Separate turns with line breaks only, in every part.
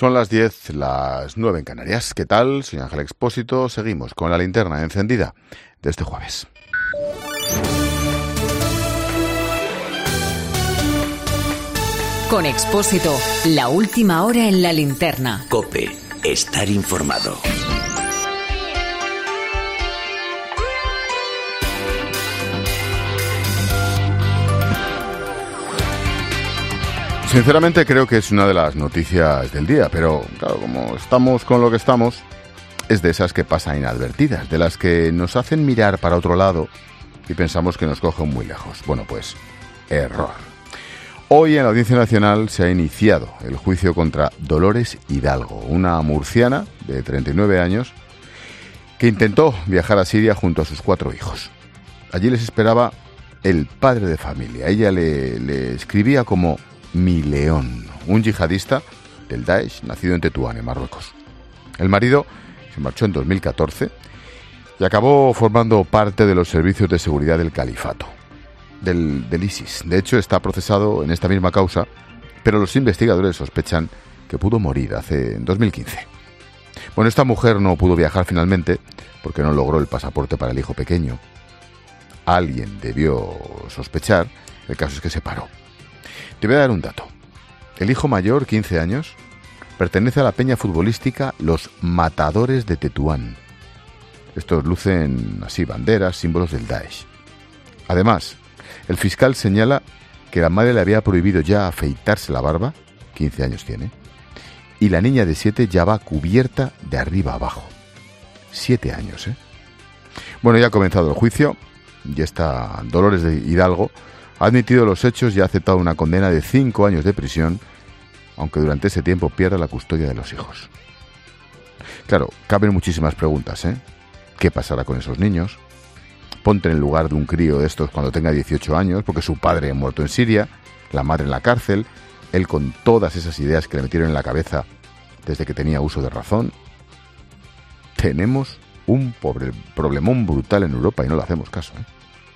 Son las 10, las 9 en Canarias. ¿Qué tal? Soy Ángel Expósito. Seguimos con la linterna encendida de este jueves.
Con Expósito, la última hora en la linterna.
COPE, estar informado.
Sinceramente creo que es una de las noticias del día, pero claro, como estamos con lo que estamos, es de esas que pasan inadvertidas, de las que nos hacen mirar para otro lado y pensamos que nos cogen muy lejos. Bueno, pues, error. Hoy en la Audiencia Nacional se ha iniciado el juicio contra Dolores Hidalgo, una murciana de 39 años que intentó viajar a Siria junto a sus 4 hijos. Allí les esperaba el padre de familia. Ella le escribía como Mi León, un yihadista del Daesh nacido en Tetuán, en Marruecos. El marido se marchó en 2014 y acabó formando parte de los servicios de seguridad del califato, del ISIS. De hecho, está procesado en esta misma causa, pero los investigadores sospechan que pudo morir en 2015. Bueno, esta mujer no pudo viajar finalmente porque no logró el pasaporte para el hijo pequeño. Alguien debió sospechar, el caso es que se paró. Te voy a dar un dato. El hijo mayor, 15 años, pertenece a la peña futbolística Los Matadores de Tetuán. Estos lucen así banderas, símbolos del Daesh. Además, el fiscal señala que la madre le había prohibido ya afeitarse la barba, 15 años tiene, y la niña de 7 ya va cubierta de arriba abajo. 7 años, ¿eh? Bueno, ya ha comenzado el juicio y esta Dolores de Hidalgo ha admitido los hechos y ha aceptado una condena de 5 años de prisión, aunque durante ese tiempo pierda la custodia de los hijos. Claro, caben muchísimas preguntas, ¿eh? ¿Qué pasará con esos niños? Ponte en el lugar de un crío de estos cuando tenga 18 años, porque su padre ha muerto en Siria, la madre en la cárcel, él con todas esas ideas que le metieron en la cabeza desde que tenía uso de razón. Tenemos un problemón brutal en Europa y no le hacemos caso, ¿eh?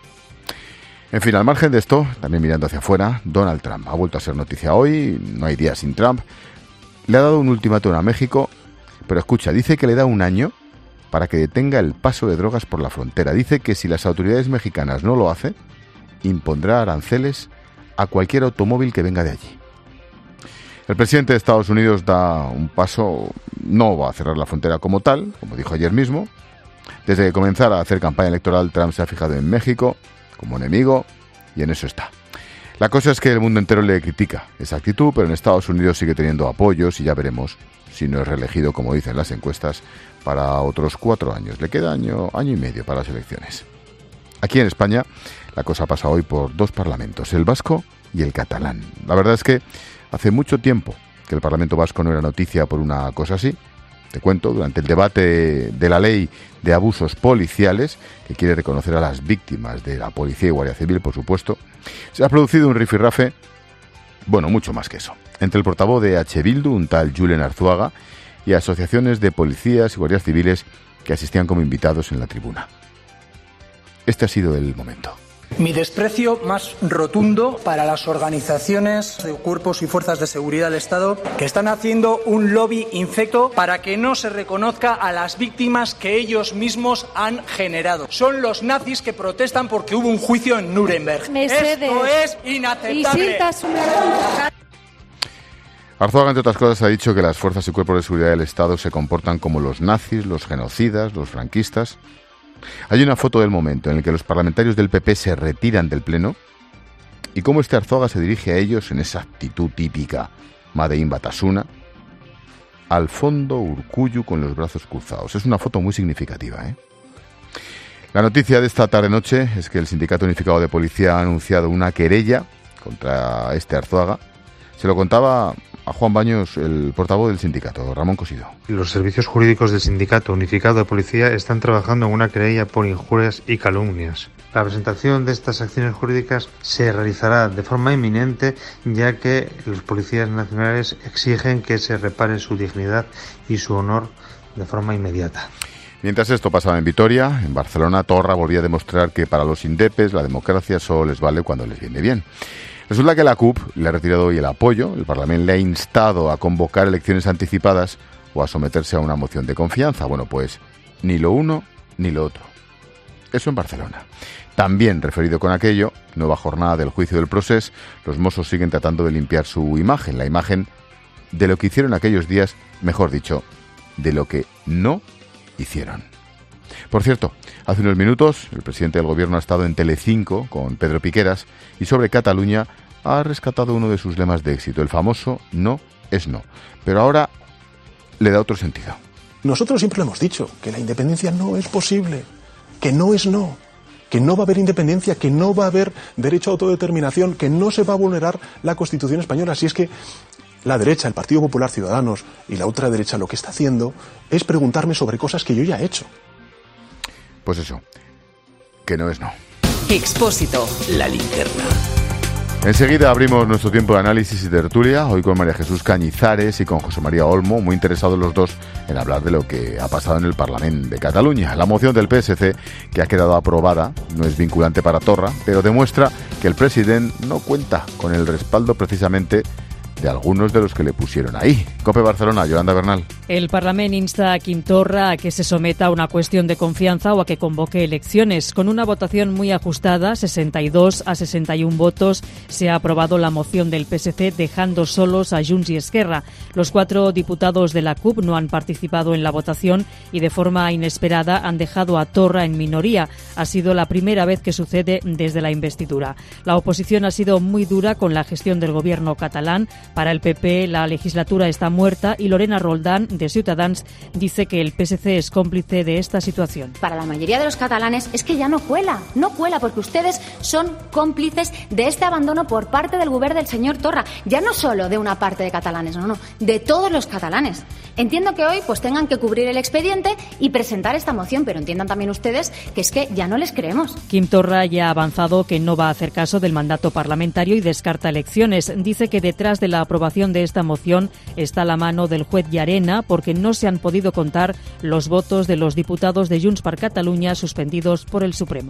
En fin, al margen de esto, también mirando hacia afuera, Donald Trump ha vuelto a ser noticia hoy, no hay día sin Trump. Le ha dado un ultimátum a México, pero escucha, dice que le da un año para que detenga el paso de drogas por la frontera. Dice que si las autoridades mexicanas no lo hacen, impondrá aranceles a cualquier automóvil que venga de allí. El presidente de Estados Unidos da un paso, no va a cerrar la frontera como tal, como dijo ayer mismo. Desde que comenzara a hacer campaña electoral, Trump se ha fijado en México como enemigo, y en eso está. La cosa es que el mundo entero le critica esa actitud, pero en Estados Unidos sigue teniendo apoyos y ya veremos si no es reelegido, como dicen las encuestas, para otros 4 años. Le queda año y medio para las elecciones. Aquí en España la cosa pasa hoy por 2 parlamentos, el vasco y el catalán. La verdad es que hace mucho tiempo que el Parlamento vasco no era noticia por una cosa así. Te cuento, durante el debate de la ley de abusos policiales, que quiere reconocer a las víctimas de la policía y Guardia Civil, por supuesto, se ha producido un rifirrafe, bueno, mucho más que eso, entre el portavoz de H. Bildu, un tal Julen Arzuaga, y asociaciones de policías y guardias civiles que asistían como invitados en la tribuna. Este ha sido el momento.
Mi desprecio más rotundo para las organizaciones de cuerpos y fuerzas de seguridad del Estado que están haciendo un lobby infecto para que no se reconozca a las víctimas que ellos mismos han generado. Son los nazis que protestan porque hubo un juicio en Nuremberg. Esto es inaceptable.
Arzuaga, entre otras cosas, ha dicho que las fuerzas y cuerpos de seguridad del Estado se comportan como los nazis, los genocidas, los franquistas. Hay una foto del momento en el que los parlamentarios del PP se retiran del pleno y cómo este Arzuaga se dirige a ellos en esa actitud típica Madein Batasuna. Al fondo, Urkullu con los brazos cruzados. Es una foto muy significativa, ¿eh? La noticia de esta tarde-noche es que el Sindicato Unificado de Policía ha anunciado una querella contra este Arzuaga. Se lo contaba a Juan Baños, el portavoz del sindicato, Ramón Cosido.
Los servicios jurídicos del Sindicato Unificado de Policía están trabajando en una querella por injurias y calumnias. La presentación de estas acciones jurídicas se realizará de forma inminente, ya que los policías nacionales exigen que se repare su dignidad y su honor de forma inmediata.
Mientras esto pasaba en Vitoria, en Barcelona, Torra volvía a demostrar que para los indepes la democracia solo les vale cuando les viene bien. Resulta que la CUP le ha retirado hoy el apoyo, el Parlamento le ha instado a convocar elecciones anticipadas o a someterse a una moción de confianza. Bueno, pues ni lo uno ni lo otro. Eso en Barcelona. También, referido con aquello, nueva jornada del juicio del Procés, los Mossos siguen tratando de limpiar su imagen, la imagen de lo que hicieron aquellos días, mejor dicho, de lo que no hicieron. Por cierto, hace unos minutos el presidente del gobierno ha estado en Telecinco con Pedro Piqueras y sobre Cataluña ha rescatado uno de sus lemas de éxito, el famoso no es no. Pero ahora le da otro sentido.
Nosotros siempre lo hemos dicho, que la independencia no es posible, que no es no, que no va a haber independencia, que no va a haber derecho a autodeterminación, que no se va a vulnerar la Constitución española. Así es que la derecha, el Partido Popular, Ciudadanos y la otra derecha lo que está haciendo es preguntarme sobre cosas que yo ya he hecho.
Pues eso, que no es no.
Expósito.
La linterna.
Enseguida abrimos nuestro tiempo de análisis y tertulia, hoy con María Jesús Cañizares y con José María Olmo, muy interesados los dos en hablar de lo que ha pasado en el Parlamento de Cataluña. La moción del PSC, que ha quedado aprobada, no es vinculante para Torra, pero demuestra que el presidente no cuenta con el respaldo precisamente de algunos de los que le pusieron ahí. COPE Barcelona, Yolanda Bernal.
El Parlamento insta a Quim Torra a que se someta a una cuestión de confianza o a que convoque elecciones. Con una votación muy ajustada, 62 a 61 votos, se ha aprobado la moción del PSC, dejando solos a Junts y Esquerra. Los 4 diputados de la CUP no han participado en la votación y de forma inesperada han dejado a Torra en minoría. Ha sido la primera vez que sucede desde la investidura. La oposición ha sido muy dura con la gestión del gobierno catalán. Para el PP, la legislatura está muerta y Lorena Roldán, de Ciutadans, dice que el PSC es cómplice de esta situación.
Para la mayoría de los catalanes es que ya no cuela porque ustedes son cómplices de este abandono por parte del gobierno del señor Torra. Ya no solo de una parte de catalanes, no, de todos los catalanes. Entiendo que hoy pues tengan que cubrir el expediente y presentar esta moción, pero entiendan también ustedes que es que ya no les creemos.
Quim Torra ya ha avanzado que no va a hacer caso del mandato parlamentario y descarta elecciones. Dice que detrás de la aprobación de esta moción está la mano del juez Llarena porque no se han podido contar los votos de los diputados de Junts per Catalunya suspendidos por el Supremo.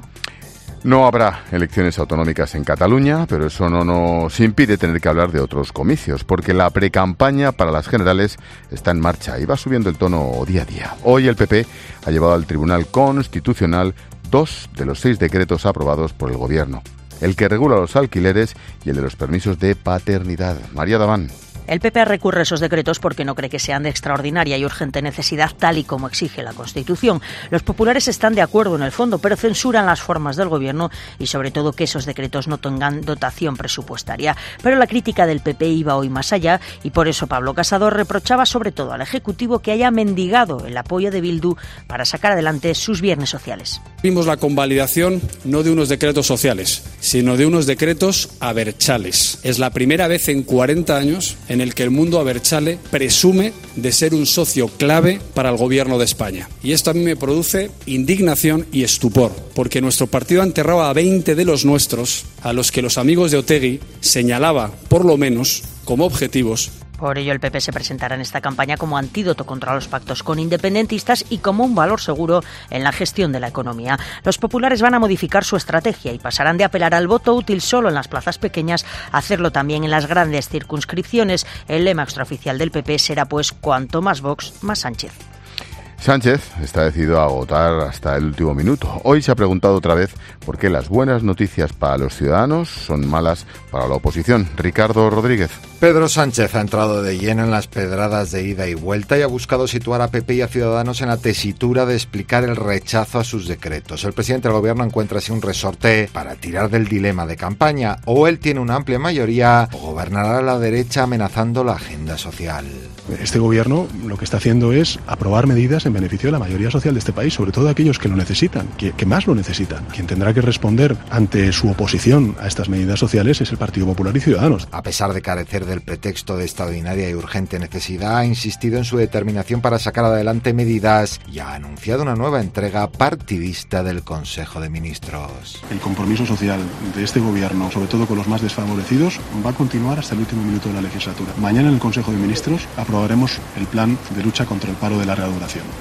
No habrá elecciones autonómicas en Cataluña, pero eso no nos impide tener que hablar de otros comicios, porque la precampaña para las generales está en marcha y va subiendo el tono día a día. Hoy el PP ha llevado al Tribunal Constitucional 2 de los 6 decretos aprobados por el Gobierno, el que regula los alquileres y el de los permisos de paternidad. María Daván.
El PP recurre a esos decretos porque no cree que sean de extraordinaria y urgente necesidad, tal y como exige la Constitución. Los populares están de acuerdo en el fondo, pero censuran las formas del Gobierno y sobre todo que esos decretos no tengan dotación presupuestaria. Pero la crítica del PP iba hoy más allá y por eso Pablo Casado reprochaba sobre todo al Ejecutivo que haya mendigado el apoyo de Bildu para sacar adelante sus viernes sociales.
Vimos la convalidación no de unos decretos sociales, sino de unos decretos abertzales. Es la primera vez en 40 años en el que el mundo abertzale presume de ser un socio clave para el Gobierno de España. Y esto a mí me produce indignación y estupor, porque nuestro partido ha enterrado a 20 de los nuestros, a los que los amigos de Otegi señalaba, por lo menos, como objetivos.
Por ello, el PP se presentará en esta campaña como antídoto contra los pactos con independentistas y como un valor seguro en la gestión de la economía. Los populares van a modificar su estrategia y pasarán de apelar al voto útil solo en las plazas pequeñas a hacerlo también en las grandes circunscripciones. El lema extraoficial del PP será, pues, cuanto más Vox, más Sánchez.
Sánchez está decidido a agotar hasta el último minuto. Hoy se ha preguntado otra vez por qué las buenas noticias para los ciudadanos son malas para la oposición. Ricardo Rodríguez.
Pedro Sánchez ha entrado de lleno en las pedradas de ida y vuelta y ha buscado situar a PP y a Ciudadanos en la tesitura de explicar el rechazo a sus decretos. El presidente del Gobierno encuentra así un resorte para tirar del dilema de campaña. O él tiene una amplia mayoría o gobernará a la derecha amenazando la agenda social.
Este Gobierno lo que está haciendo es aprobar medidas en beneficio de la mayoría social de este país, sobre todo de aquellos que lo necesitan, que más lo necesitan. Quien tendrá que responder ante su oposición a estas medidas sociales es el Partido Popular y Ciudadanos.
A pesar de carecer del pretexto de extraordinaria y urgente necesidad, ha insistido en su determinación para sacar adelante medidas y ha anunciado una nueva entrega partidista del Consejo de Ministros.
El compromiso social de este Gobierno, sobre todo con los más desfavorecidos, va a continuar hasta el último minuto de la legislatura. Mañana en el Consejo de Ministros aprobaremos el plan de lucha contra el paro de larga duración.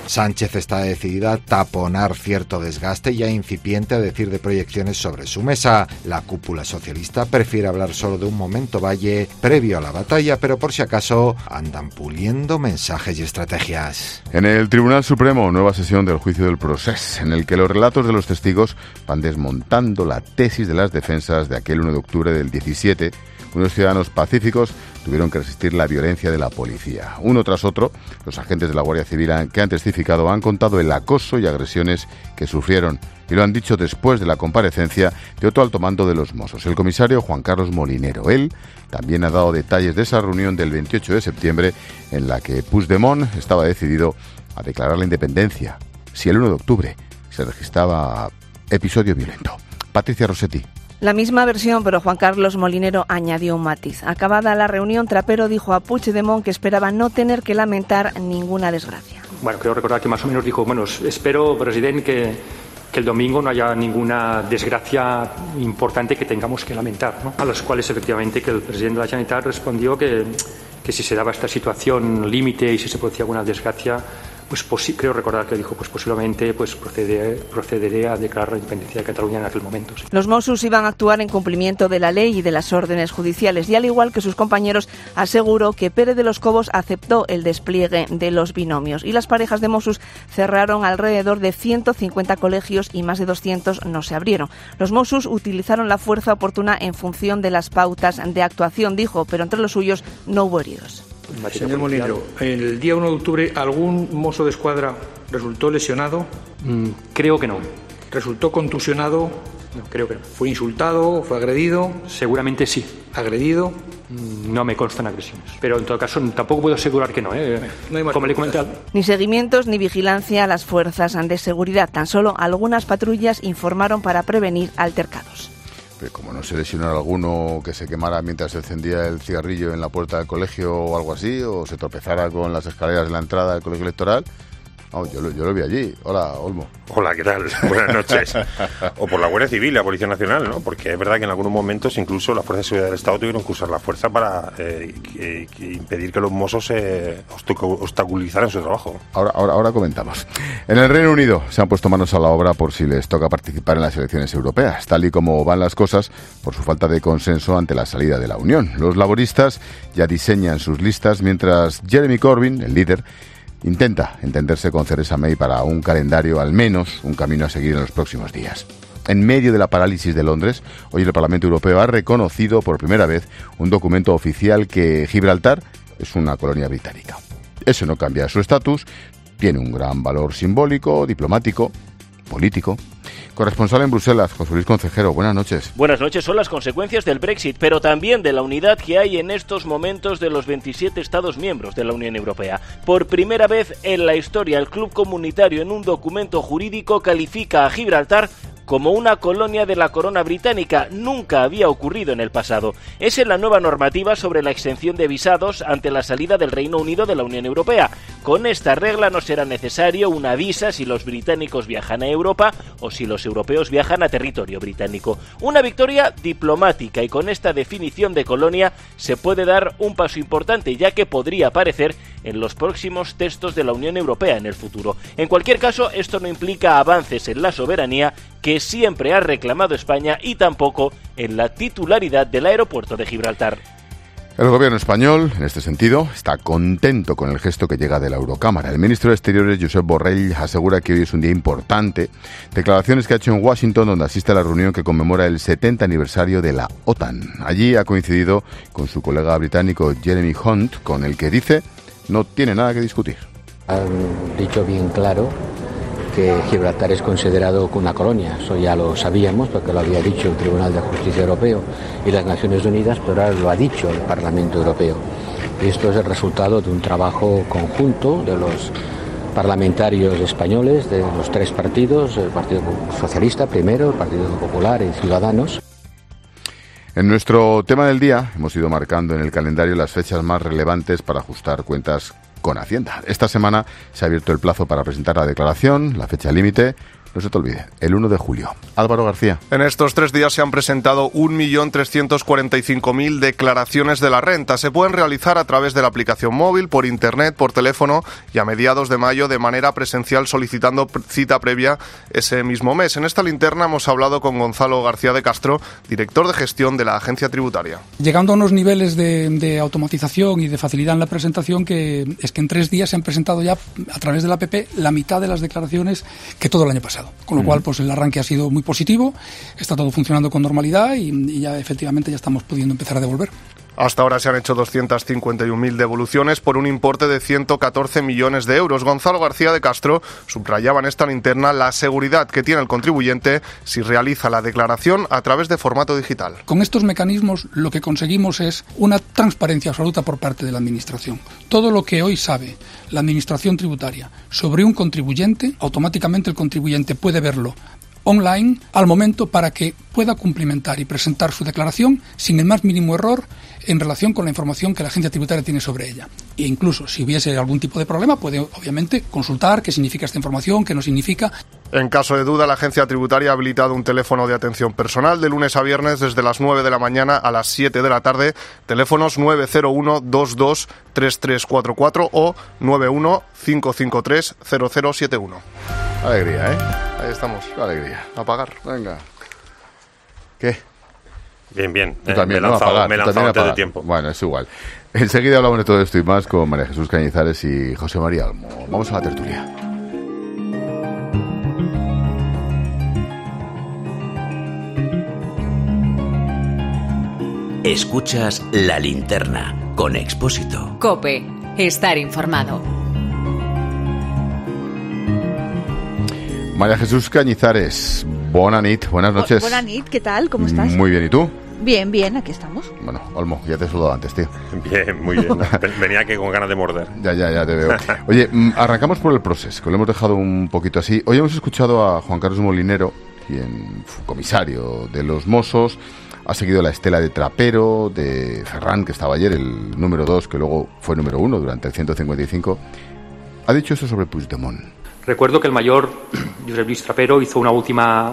Sánchez está decidida a taponar cierto desgaste ya incipiente, a decir de proyecciones sobre su mesa. La cúpula socialista prefiere hablar solo de un momento valle previo a la batalla, pero por si acaso andan puliendo mensajes y estrategias.
En el Tribunal Supremo, nueva sesión del juicio del Procés, en el que los relatos de los testigos van desmontando la tesis de las defensas de aquel 1 de octubre del 17. Unos ciudadanos pacíficos tuvieron que resistir la violencia de la policía. Uno tras otro, los agentes de la Guardia Civil que han testificado han contado el acoso y agresiones que sufrieron y lo han dicho después de la comparecencia de otro alto mando de los Mossos, el comisario Juan Carlos Molinero. Él también ha dado detalles de esa reunión del 28 de septiembre en la que Puigdemont estaba decidido a declarar la independencia si el 1 de octubre se registraba episodio violento. Patricia Rossetti.
La misma versión, pero Juan Carlos Molinero añadió un matiz. Acabada la reunión, Trapero dijo a Puigdemont que esperaba no tener que lamentar ninguna desgracia.
Bueno, creo recordar que más o menos dijo, bueno, espero, presidente, que el domingo no haya ninguna desgracia importante que tengamos que lamentar, ¿no? A las cuales efectivamente que el presidente de la Generalitat respondió que si se daba esta situación límite y si se producía alguna desgracia, pues creo recordar que dijo, pues posiblemente procederé a declarar la independencia de Cataluña en aquel momento. Sí.
Los Mossos iban a actuar en cumplimiento de la ley y de las órdenes judiciales y al igual que sus compañeros aseguró que Pérez de los Cobos aceptó el despliegue de los binomios y las parejas de Mossos cerraron alrededor de 150 colegios y más de 200 no se abrieron. Los Mossos utilizaron la fuerza oportuna en función de las pautas de actuación, dijo, pero entre los suyos no hubo heridos.
Señor Molinero, el día 1 de octubre, ¿algún mozo de escuadra resultó lesionado?
Creo que no.
¿Resultó contusionado?
No, creo que no.
¿Fue insultado? ¿Fue agredido?
Seguramente sí.
¿Agredido?
No me constan agresiones. Pero en todo caso tampoco puedo asegurar que no.
No hay más.
Como le he comentado.
Ni seguimientos ni vigilancia a las fuerzas de seguridad. Tan solo algunas patrullas informaron para prevenir altercados.
Como no se lesionara alguno que se quemara mientras se encendía el cigarrillo en la puerta del colegio o algo así, o se tropezara con las escaleras de la entrada del colegio electoral. Oh, yo lo vi allí. Hola, Olmo.
Hola, ¿qué tal? Buenas noches. O por la Guardia Civil y la Policía Nacional, ¿no? Porque es verdad que en algunos momentos incluso las fuerzas de seguridad del Estado tuvieron que usar la fuerza para impedir que los mozos obstaculizaran su trabajo.
Ahora comentamos. En el Reino Unido se han puesto manos a la obra por si les toca participar en las elecciones europeas, tal y como van las cosas por su falta de consenso ante la salida de la Unión. Los laboristas ya diseñan sus listas, mientras Jeremy Corbyn, el líder, intenta entenderse con Theresa May para un calendario, al menos un camino a seguir en los próximos días. En medio de la parálisis de Londres, hoy el Parlamento Europeo ha reconocido por primera vez un documento oficial que Gibraltar es una colonia británica. Eso no cambia su estatus, tiene un gran valor simbólico, diplomático, político. Corresponsal en Bruselas, José Luis Concejero, buenas noches.
Buenas noches. Son las consecuencias del Brexit, pero también de la unidad que hay en estos momentos de los 27 Estados miembros de la Unión Europea. Por primera vez en la historia, el Club Comunitario en un documento jurídico califica a Gibraltar como una colonia de la corona británica. Nunca había ocurrido en el pasado. Es en la nueva normativa sobre la exención de visados ante la salida del Reino Unido de la Unión Europea. Con esta regla no será necesario una visa si los británicos viajan a Europa o si los europeos viajan a territorio británico. Una victoria diplomática, y con esta definición de colonia se puede dar un paso importante, ya que podría aparecer en los próximos textos de la Unión Europea en el futuro. En cualquier caso, esto no implica avances en la soberanía que siempre ha reclamado España y tampoco en la titularidad del aeropuerto de Gibraltar.
El gobierno español, en este sentido, está contento con el gesto que llega de la Eurocámara. El ministro de Exteriores, Josep Borrell, asegura que hoy es un día importante. Declaraciones que ha hecho en Washington, donde asiste a la reunión que conmemora el 70 aniversario de la OTAN. Allí ha coincidido con su colega británico Jeremy Hunt, con el que dice no tiene nada que discutir.
Han dicho bien claro que Gibraltar es considerado una colonia. Eso ya lo sabíamos porque lo había dicho el Tribunal de Justicia Europeo y las Naciones Unidas, pero ahora lo ha dicho el Parlamento Europeo. Y esto es el resultado de un trabajo conjunto de los parlamentarios españoles, de los tres partidos, el Partido Socialista primero, el Partido Popular y Ciudadanos.
En nuestro tema del día hemos ido marcando en el calendario las fechas más relevantes para ajustar cuentas con Hacienda. Esta semana se ha abierto el plazo para presentar la declaración, la fecha límite, no se te olvide, el 1 de julio. Álvaro García.
En estos 3 días se han presentado 1.345.000 declaraciones de la renta. Se pueden realizar a través de la aplicación móvil, por internet, por teléfono y a mediados de mayo de manera presencial solicitando cita previa ese mismo mes. En esta linterna hemos hablado con Gonzalo García de Castro, director de gestión de la Agencia Tributaria.
Llegando a unos niveles de automatización y de facilidad en la presentación que es que en 3 días se han presentado ya a través de la APP la mitad de las declaraciones que todo el año pasado. Con lo cual, pues el arranque ha sido muy positivo, está todo funcionando con normalidad y ya efectivamente ya estamos pudiendo empezar a devolver.
Hasta ahora se han hecho 251.000 devoluciones por un importe de 114 millones de euros. Gonzalo García de Castro subrayaba en esta linterna la seguridad que tiene el contribuyente si realiza la declaración a través de formato digital.
Con estos mecanismos lo que conseguimos es una transparencia absoluta por parte de la Administración. Todo lo que hoy sabe la Administración tributaria sobre un contribuyente, automáticamente el contribuyente puede verlo online al momento para que pueda cumplimentar y presentar su declaración sin el más mínimo error en relación con la información que la agencia tributaria tiene sobre ella. E incluso si hubiese algún tipo de problema puede obviamente consultar qué significa esta información, qué no significa.
En caso de duda, la agencia tributaria ha habilitado un teléfono de atención personal de lunes a viernes desde las 9 de la mañana a las 7 de la tarde, teléfonos 901 22 3344 o 91 553 0071.
Alegría, ¿eh?
Ahí estamos.
Qué alegría.
A pagar.
Venga. ¿Qué?
Bien.
Tú también,
me he lanzado antes de
tiempo.
tiempo.
Bueno, es igual. Enseguida hablamos de todo esto y más con María Jesús Cañizares y José María Olmo. Vamos a la tertulia.
Escuchas La Linterna con Expósito.
COPE. Estar informado.
María Jesús Cañizares, buenas noches.
Buenas noches, ¿qué tal? ¿Cómo estás?
Muy bien, ¿y tú?
Bien, aquí estamos.
Bueno, Olmo, ya te he saludado antes, tío.
Bien, muy bien. Venía aquí con ganas de morder.
Ya te veo. Oye, arrancamos por el proceso, que lo hemos dejado un poquito así. Hoy hemos escuchado a Juan Carlos Molinero, quien fue comisario de los Mossos, ha seguido la estela de Trapero, de Ferran, que estaba ayer, el número 2, que luego fue número 1 durante el 155. Ha dicho eso sobre Puigdemont.
Recuerdo que el mayor Josep Luis Trapero hizo una última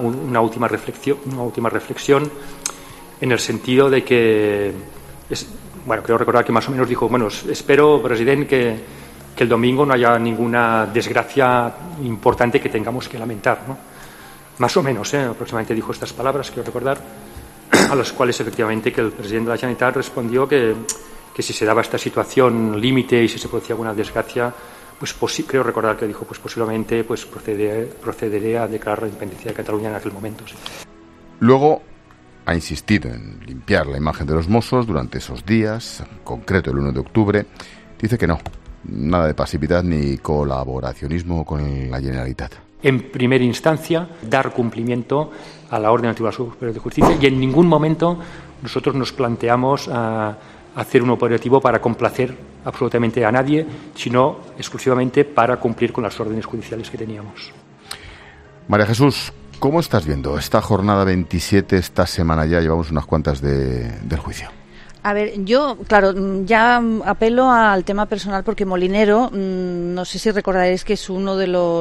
reflexión en el sentido de que, creo recordar que más o menos dijo, espero, presidente, que el domingo no haya ninguna desgracia importante que tengamos que lamentar, ¿no? Más o menos, aproximadamente dijo estas palabras, quiero recordar, a las cuales efectivamente que el presidente de la Generalitat respondió que si se daba esta situación límite y si se producía alguna desgracia, creo recordar que dijo, posiblemente procederé a declarar la independencia de Cataluña en aquel momento. Sí.
Luego ha insistido en limpiar la imagen de los Mossos durante esos días, en concreto el 1 de octubre. Dice que no, nada de pasividad ni colaboracionismo con la Generalitat.
En primera instancia, dar cumplimiento a la orden del Tribunal Superior de Justicia y en ningún momento nosotros nos planteamos hacer un operativo para complacer absolutamente a nadie, sino exclusivamente para cumplir con las órdenes judiciales que teníamos.
María Jesús, ¿cómo estás viendo esta jornada 27, esta semana ya? Llevamos unas cuantas del juicio.
A ver, yo, claro, ya apelo al tema personal porque Molinero, no sé si recordaréis que es uno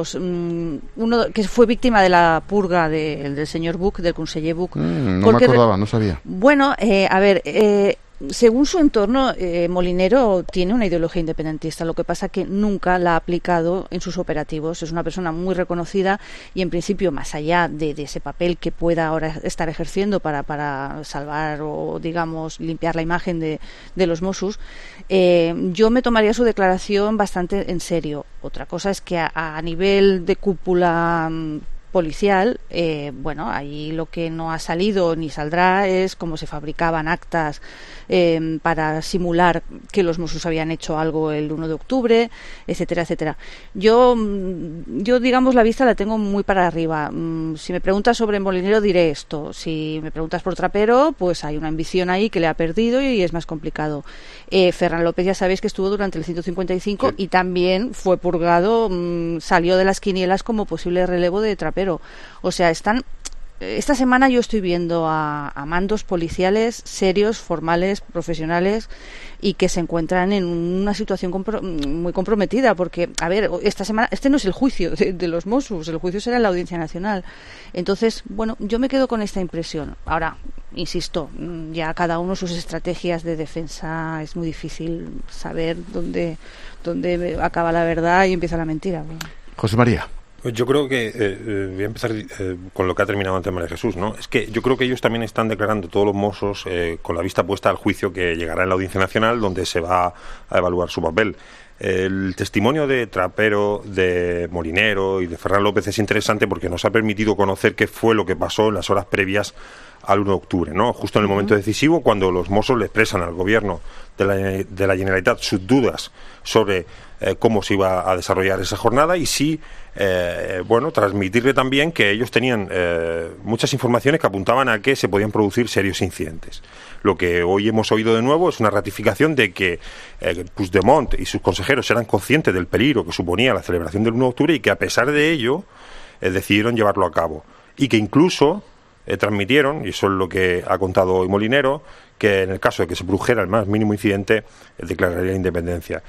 que fue víctima de la purga del señor Buch, del conseller Buch.
No me acordaba, no sabía.
Bueno, según su entorno, Molinero tiene una ideología independentista, lo que pasa que nunca la ha aplicado en sus operativos. Es una persona muy reconocida y, en principio, más allá de ese papel que pueda ahora estar ejerciendo para salvar o, digamos, limpiar la imagen de los Mossos, yo me tomaría su declaración bastante en serio. Otra cosa es que a nivel de cúpula policial, ahí lo que no ha salido ni saldrá es cómo se fabricaban actas para simular que los Mossos habían hecho algo el 1 de octubre, etcétera, etcétera. Yo digamos, la vista la tengo muy para arriba. Si me preguntas sobre Molinero diré esto. Si me preguntas por Trapero, pues hay una ambición ahí que le ha perdido y es más complicado. Ferran López ya sabéis que estuvo durante el 155 sí. Y también fue purgado, salió de las quinielas como posible relevo de Trapero. O sea, están esta semana yo estoy viendo a mandos policiales serios, formales, profesionales, y que se encuentran en una situación muy comprometida, porque, a ver, esta semana, este no es el juicio de los Mossos, el juicio será en la Audiencia Nacional. Entonces, bueno, yo me quedo con esta impresión. Ahora, insisto, ya cada uno sus estrategias de defensa, es muy difícil saber dónde acaba la verdad y empieza la mentira.
José María.
Pues yo creo que voy a empezar con lo que ha terminado antes María Jesús, ¿no? Es que yo creo que ellos también están declarando, todos los Mossos, con la vista puesta al juicio que llegará en la Audiencia Nacional, donde se va a evaluar su papel. El testimonio de Trapero, de Molinero y de Ferran López es interesante porque nos ha permitido conocer qué fue lo que pasó en las horas previas al 1 de octubre, ¿no? Justo en el momento decisivo, cuando los Mossos le expresan al gobierno de la Generalitat sus dudas sobre cómo se iba a desarrollar esa jornada y sí, transmitirle también que ellos tenían muchas informaciones que apuntaban a que se podían producir serios incidentes. Lo que hoy hemos oído de nuevo es una ratificación de que Puigdemont y sus consejeros eran conscientes del peligro que suponía la celebración del 1 de octubre y que a pesar de ello decidieron llevarlo a cabo. Y que incluso transmitieron, y eso es lo que ha contado hoy Molinero, que en el caso de que se produjera el más mínimo incidente, declararía la independencia.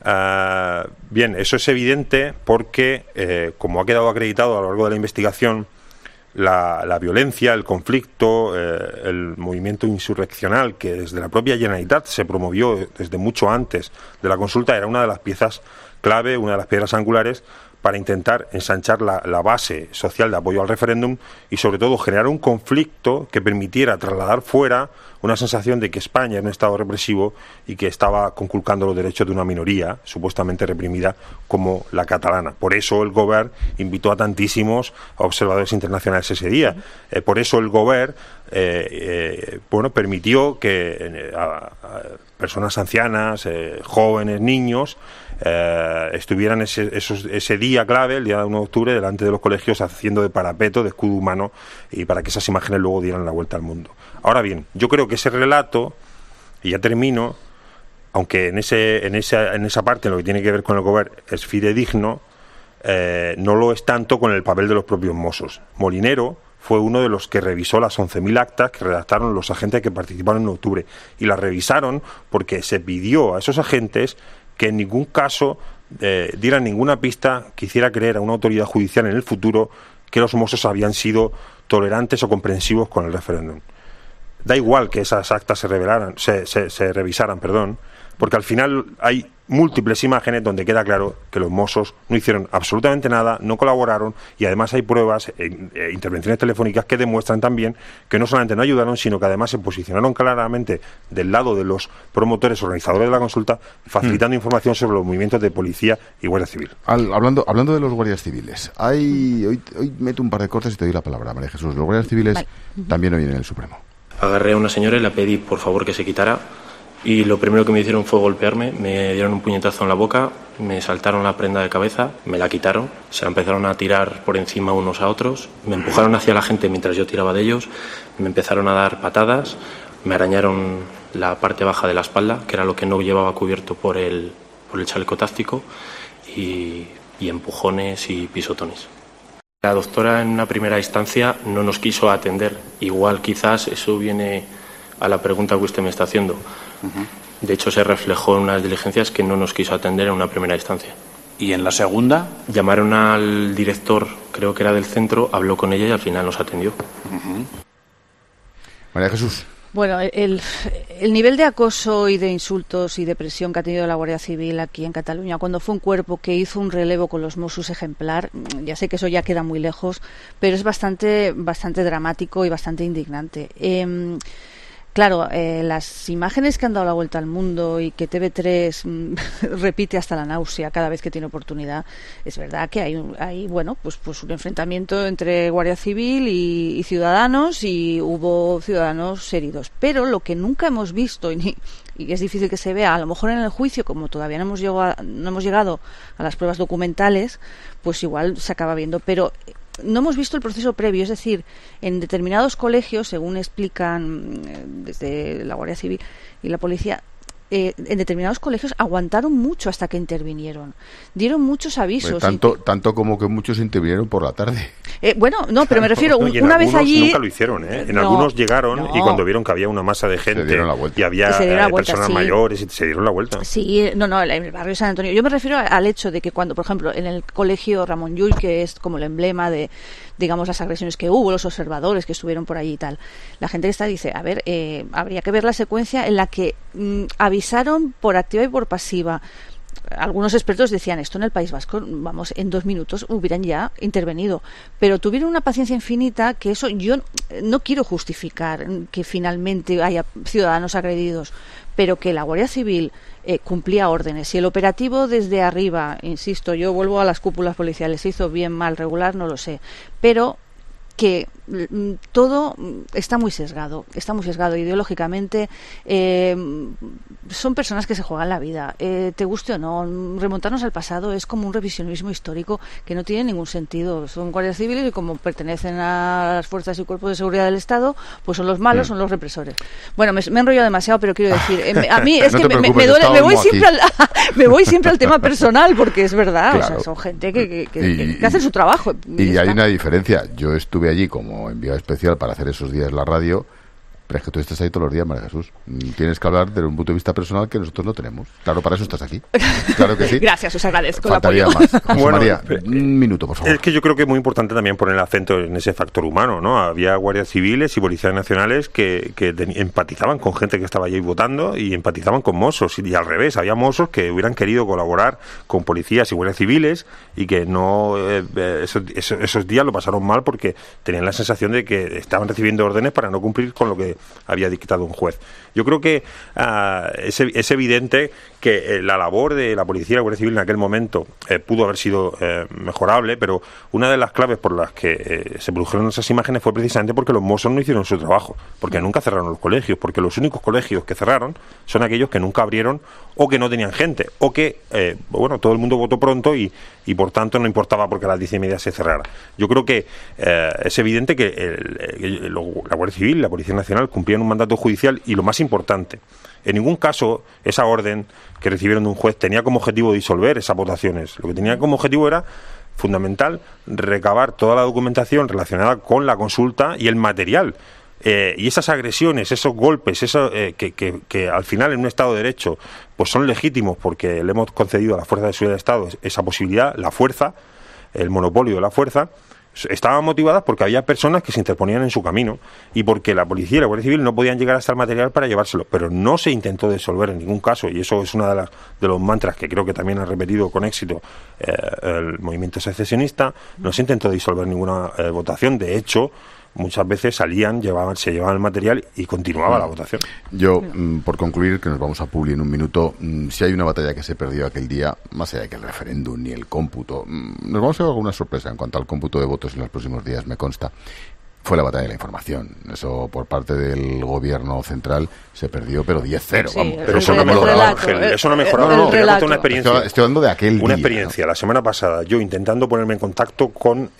Bien, eso es evidente porque, como ha quedado acreditado a lo largo de la investigación, la violencia, el conflicto, el movimiento insurreccional que desde la propia Generalitat se promovió desde mucho antes de la consulta, era una de las piezas clave, una de las piedras angulares para intentar ensanchar la base social de apoyo al referéndum y sobre todo generar un conflicto que permitiera trasladar fuera una sensación de que España era un Estado represivo y que estaba conculcando los derechos de una minoría supuestamente reprimida como la catalana. Por eso el Govern invitó a tantísimos observadores internacionales ese día. Por eso el Govern permitió que personas ancianas, jóvenes, niños, estuvieran ese día clave, el día de 1 de octubre, delante de los colegios haciendo de parapeto, de escudo humano, y para que esas imágenes luego dieran la vuelta al mundo. Ahora bien, yo creo que ese relato, y ya termino, aunque en esa parte, en lo que tiene que ver con el Govern, es fidedigno, no lo es tanto con el papel de los propios Mossos. Molinero fue uno de los que revisó las 11.000 actas que redactaron los agentes que participaron en octubre, y las revisaron porque se pidió a esos agentes que en ningún caso dieran ninguna pista que hiciera creer a una autoridad judicial en el futuro que los Mossos habían sido tolerantes o comprensivos con el referéndum. Da igual que esas actas se revisaran, porque al final hay múltiples imágenes donde queda claro que los Mossos no hicieron absolutamente nada, no colaboraron, y además hay pruebas e intervenciones telefónicas que demuestran también que no solamente no ayudaron, sino que además se posicionaron claramente del lado de los promotores, organizadores de la consulta, facilitando información sobre los movimientos de policía y Guardia Civil.
Hablando de los guardias civiles, hoy meto un par de cortes y te doy la palabra, María Jesús. Los guardias civiles también hoy en el Supremo.
Agarré a una señora y le pedí por favor que se quitara, y lo primero que me hicieron fue golpearme, me dieron un puñetazo en la boca, me saltaron la prenda de cabeza, me la quitaron, se la empezaron a tirar por encima unos a otros, me empujaron hacia la gente mientras yo tiraba de ellos, me empezaron a dar patadas, me arañaron la parte baja de la espalda, que era lo que no llevaba cubierto por el chaleco táctico, y empujones y pisotones. La doctora en una primera instancia no nos quiso atender. Igual quizás eso viene a la pregunta que usted me está haciendo. De hecho, se reflejó en unas diligencias que no nos quiso atender en una primera instancia.
¿Y en la segunda?
Llamaron al director, creo que era del centro, habló con ella y al final nos atendió.
María Jesús.
Bueno, el nivel de acoso y de insultos y de presión que ha tenido la Guardia Civil aquí en Cataluña, cuando fue un cuerpo que hizo un relevo con los Mossos ejemplar, ya sé que eso ya queda muy lejos, pero es bastante dramático y bastante indignante. Claro, las imágenes que han dado la vuelta al mundo y que TV3 repite hasta la náusea cada vez que tiene oportunidad, es verdad que hay un enfrentamiento entre Guardia Civil y ciudadanos, y hubo ciudadanos heridos. Pero lo que nunca hemos visto, y es difícil que se vea, a lo mejor en el juicio, como todavía no hemos llegado a las pruebas documentales, pues igual se acaba viendo, pero no hemos visto el proceso previo, es decir, en determinados colegios, según explican desde la Guardia Civil y la policía, en determinados colegios aguantaron mucho hasta que intervinieron. Dieron muchos avisos.
Tanto como que muchos intervinieron por la tarde.
Bueno, no, pero me refiero, una vez allí...
Nunca lo hicieron, ¿eh? En algunos llegaron y cuando vieron que había una masa de gente y había personas mayores y se dieron la vuelta.
Sí, en el barrio de San Antonio. Yo me refiero al hecho de que cuando, por ejemplo, en el colegio Ramón Llull, que es como el emblema de, digamos, las agresiones que hubo, los observadores que estuvieron por allí y tal, la gente que está dice, a ver, habría que ver la secuencia en la que avisaron por activa y por pasiva. Algunos expertos decían esto en el País Vasco, vamos, en 2 minutos hubieran ya intervenido, pero tuvieron una paciencia infinita que eso yo no quiero justificar que finalmente haya ciudadanos agredidos, pero que la Guardia Civil cumplía órdenes y el operativo desde arriba, insisto, yo vuelvo a las cúpulas policiales, se hizo bien, mal, regular, no lo sé, pero que todo está muy sesgado ideológicamente. Son personas que se juegan la vida, te guste o no. Remontarnos al pasado es como un revisionismo histórico que no tiene ningún sentido. Son guardias civiles y como pertenecen a las fuerzas y cuerpos de seguridad del Estado, pues son los malos, son los represores. Bueno, me he enrollado demasiado, pero quiero decir, a mí es no que me duele, me voy siempre al tema personal, porque es verdad, claro. O sea, son gente que hace su trabajo.
Y hay una diferencia. Yo estuve allí como enviado especial para hacer esos días la radio, pero es que tú estás ahí todos los días, María Jesús. Tienes que hablar desde un punto de vista personal que nosotros no tenemos. Claro, para eso estás aquí. Claro que sí.
Gracias, os agradezco
Faltaría
el apoyo.
Más. José María, un minuto, por favor.
Es que yo creo que es muy importante también poner el acento en ese factor humano, ¿no? Había guardias civiles y policías nacionales que empatizaban con gente que estaba allí votando y empatizaban con mozos. Y al revés, había mozos que hubieran querido colaborar con policías y guardias civiles y que no esos días lo pasaron mal porque tenían la sensación de que estaban recibiendo órdenes para no cumplir con lo que había dictado un juez. Yo creo que es evidente que la labor de la policía y la Guardia Civil en aquel momento pudo haber sido mejorable, pero una de las claves por las que se produjeron esas imágenes fue precisamente porque los mozos no hicieron su trabajo, porque nunca cerraron los colegios, porque los únicos colegios que cerraron son aquellos que nunca abrieron o que no tenían gente, o que, todo el mundo votó pronto y por tanto no importaba porque a las 10:30 se cerrara. Yo creo que es evidente que la Guardia Civil y la Policía Nacional cumplían un mandato judicial y lo más importante, en ningún caso esa orden que recibieron de un juez tenía como objetivo disolver esas votaciones. Lo que tenía como objetivo era fundamental recabar toda la documentación relacionada con la consulta y el material. Y esas agresiones, esos golpes, que al final en un Estado de Derecho pues son legítimos porque le hemos concedido a las fuerzas de seguridad del Estado esa posibilidad, la fuerza, el monopolio de la fuerza, estaban motivadas porque había personas que se interponían en su camino y porque la policía y la Guardia Civil no podían llegar hasta el material para llevárselo, pero no se intentó disolver en ningún caso, y eso es uno de los mantras que creo que también ha repetido con éxito el movimiento secesionista. No se intentó disolver ninguna votación, de hecho muchas veces se llevaban el material y continuaba la votación.
Yo, por concluir, que nos vamos a Publi en un minuto, si hay una batalla que se perdió aquel día, más allá que el referéndum ni el cómputo, nos vamos a llevar alguna sorpresa en cuanto al cómputo de votos en los próximos días, me consta. Fue la batalla de la información. Eso por parte del gobierno central se perdió, pero 10-0.
Sí,
pero eso no mejoraba, Ángel. Eso no mejoraba.
No, una experiencia. Estoy hablando de aquel
una
día,
experiencia. ¿No? La semana pasada, yo intentando ponerme en contacto con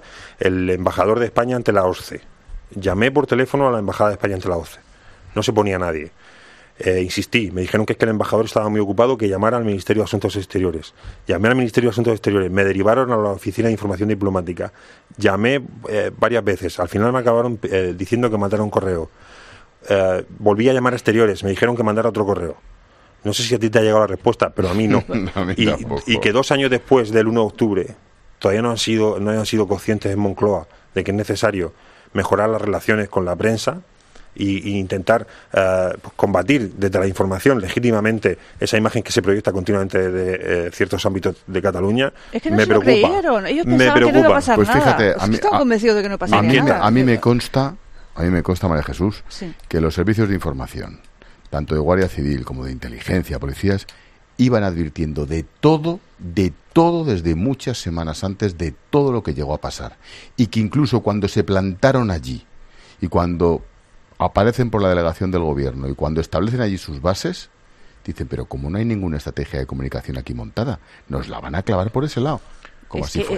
el embajador de España ante la OSCE. Llamé por teléfono a la embajada de España ante la OSCE. No se ponía nadie. Insistí, me dijeron que es que el embajador estaba muy ocupado, que llamara al Ministerio de Asuntos Exteriores. Llamé al Ministerio de Asuntos Exteriores, me derivaron a la Oficina de Información Diplomática. Llamé varias veces, al final me acabaron diciendo que mandara un correo. Volví a llamar a Exteriores, me dijeron que mandara otro correo. No sé si a ti te ha llegado la respuesta, pero a mí no.
A mí
y que 2 años después del 1 de octubre todavía no hayan sido conscientes en Moncloa de que es necesario mejorar las relaciones con la prensa y intentar combatir desde la información legítimamente esa imagen que se proyecta continuamente de ciertos ámbitos de Cataluña.
Es que no se lo creyeron. Ellos pensaban que no iba a pasar
pues fíjate,
nada. Estaban convencidos de que no pasaría nada.
A mí me consta, María Jesús,
sí,
que los servicios de información, tanto de Guardia Civil como de inteligencia, policías, iban advirtiendo de todo desde muchas semanas antes de todo lo que llegó a pasar. Y que incluso cuando se plantaron allí y cuando aparecen por la delegación del gobierno y cuando establecen allí sus bases, dicen, pero como no hay ninguna estrategia de comunicación aquí montada, nos la van a clavar por ese lado. Como así fue.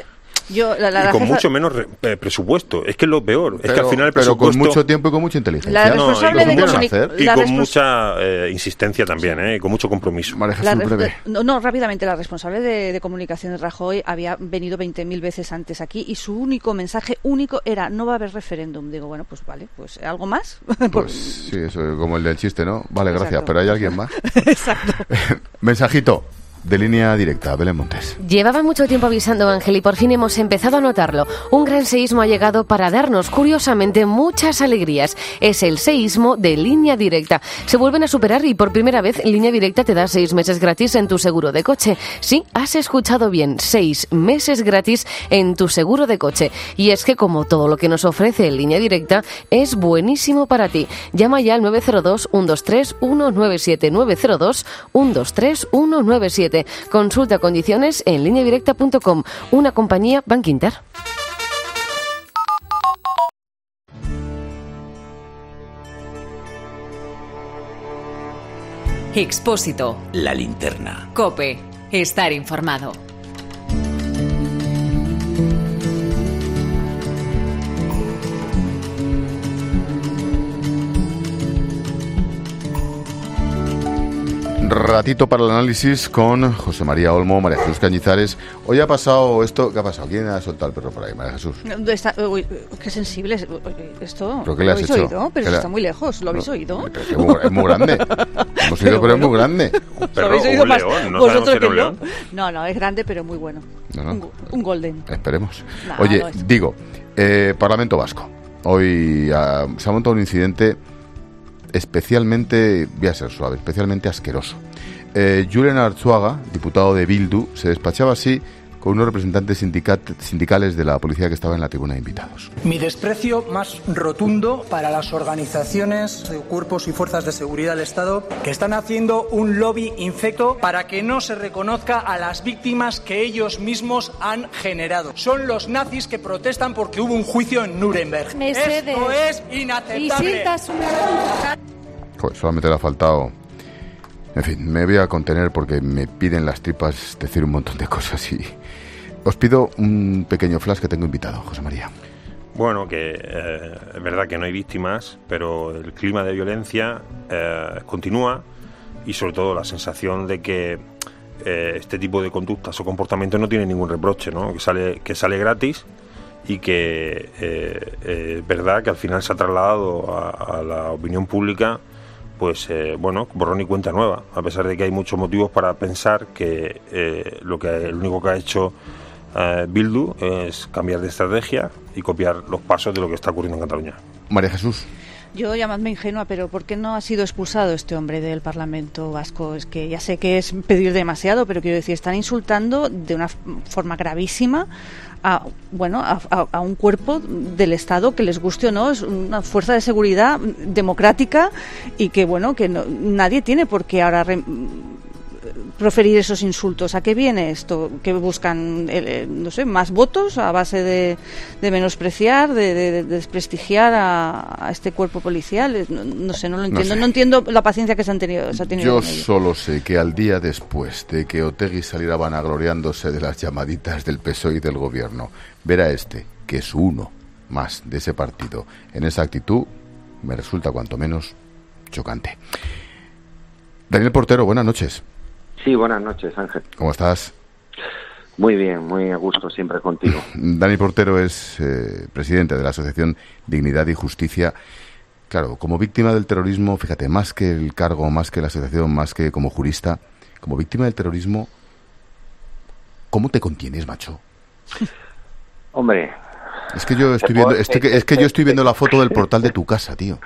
y con mucho menos presupuesto. Es que es lo peor. Es que al final el presupuesto...
Pero con mucho tiempo y con mucha inteligencia.
Y con mucha insistencia también, y con mucho compromiso.
No, rápidamente. La responsable de comunicación de Rajoy había venido 20.000 veces antes aquí y su único mensaje era no va a haber referéndum. Digo, bueno, pues vale, pues ¿algo más?
Pues sí, eso como el del chiste, ¿no? Vale, gracias,
Exacto.
pero ¿hay alguien más?
Exacto.
Mensajito de Línea Directa, Belén Montes.
Llevaba mucho tiempo avisando, Ángel, y por fin hemos empezado a notarlo. Un gran seísmo ha llegado para darnos, curiosamente, muchas alegrías. Es el seísmo de Línea Directa. Se vuelven a superar y por primera vez Línea Directa te da 6 meses gratis en tu seguro de coche. Sí, has escuchado bien, 6 meses gratis en tu seguro de coche. Y es que como todo lo que nos ofrece Línea Directa es buenísimo para ti. Llama ya al 902-123-197, 902-123-197. Consulta condiciones en lineadirecta.com, una compañía Banco Inter.
Expósito.
La linterna.
COPE. Estar informado.
Ratito para el análisis con José María Olmo, María Jesús Cañizares. Hoy ha pasado esto. ¿Qué ha pasado? ¿Quién ha soltado el perro por ahí, María Jesús?
Qué sensible esto.
¿Pero qué le has hecho?
Oído, pero está muy lejos. ¿Lo habéis oído?
Es muy grande. Hemos oído, pero es muy grande.
¿Lo habéis oído más vosotros que yo? No, es grande, pero muy bueno. Un golden.
Esperemos.
No,
Oye,
no es.
Parlamento Vasco. Hoy se ha montado un incidente especialmente, voy a ser suave, especialmente asqueroso. Julen Arzuaga, diputado de Bildu, se despachaba así con unos representantes sindicales de la policía que estaban en la tribuna de invitados.
Mi desprecio más rotundo para las organizaciones, cuerpos y fuerzas de seguridad del Estado que están haciendo un lobby infecto para que no se reconozca a las víctimas que ellos mismos han generado. Son los nazis que protestan porque hubo un juicio en Nuremberg.
Mercedes.
Esto es inaceptable.
Joder, solamente le ha faltado... En fin, me voy a contener porque me piden las tripas decir un montón de cosas y os pido un pequeño flash que tengo invitado, José María.
Bueno, que es verdad que no hay víctimas, pero el clima de violencia continúa y sobre todo la sensación de que este tipo de conductas o comportamientos no tiene ningún reproche, ¿no? Que sale gratis y que es verdad que al final se ha trasladado a la opinión pública pues borrón y cuenta nueva, a pesar de que hay muchos motivos para pensar que el único que ha hecho Bildu es cambiar de estrategia y copiar los pasos de lo que está ocurriendo en Cataluña.
María Jesús.
Yo, llamadme ingenua, pero ¿por qué no ha sido expulsado este hombre del Parlamento Vasco? Es que ya sé que es pedir demasiado, pero quiero decir, están insultando de una forma gravísima a un cuerpo del Estado que les guste o no, es una fuerza de seguridad democrática y que nadie tiene por qué ahora proferir esos insultos. ¿A qué viene esto? ¿Que buscan, más votos a base de menospreciar, de desprestigiar a este cuerpo policial? No lo entiendo. No entiendo la paciencia que se ha tenido.
Yo solo sé que al día después de que Otegi saliera vanagloriándose de las llamaditas del PSOE y del gobierno, ver a que es uno más de ese partido, en esa actitud, me resulta cuanto menos chocante. Daniel Portero, buenas noches.
Sí, buenas noches, Ángel.
¿Cómo estás?
Muy bien, muy a gusto siempre contigo.
Dani Portero es presidente de la Asociación Dignidad y Justicia. Claro, como víctima del terrorismo, fíjate, más que el cargo, más que la asociación, más que como jurista, como víctima del terrorismo, ¿cómo te contienes, macho?
Hombre...
Es que yo estoy viendo la foto del portal de tu casa, tío.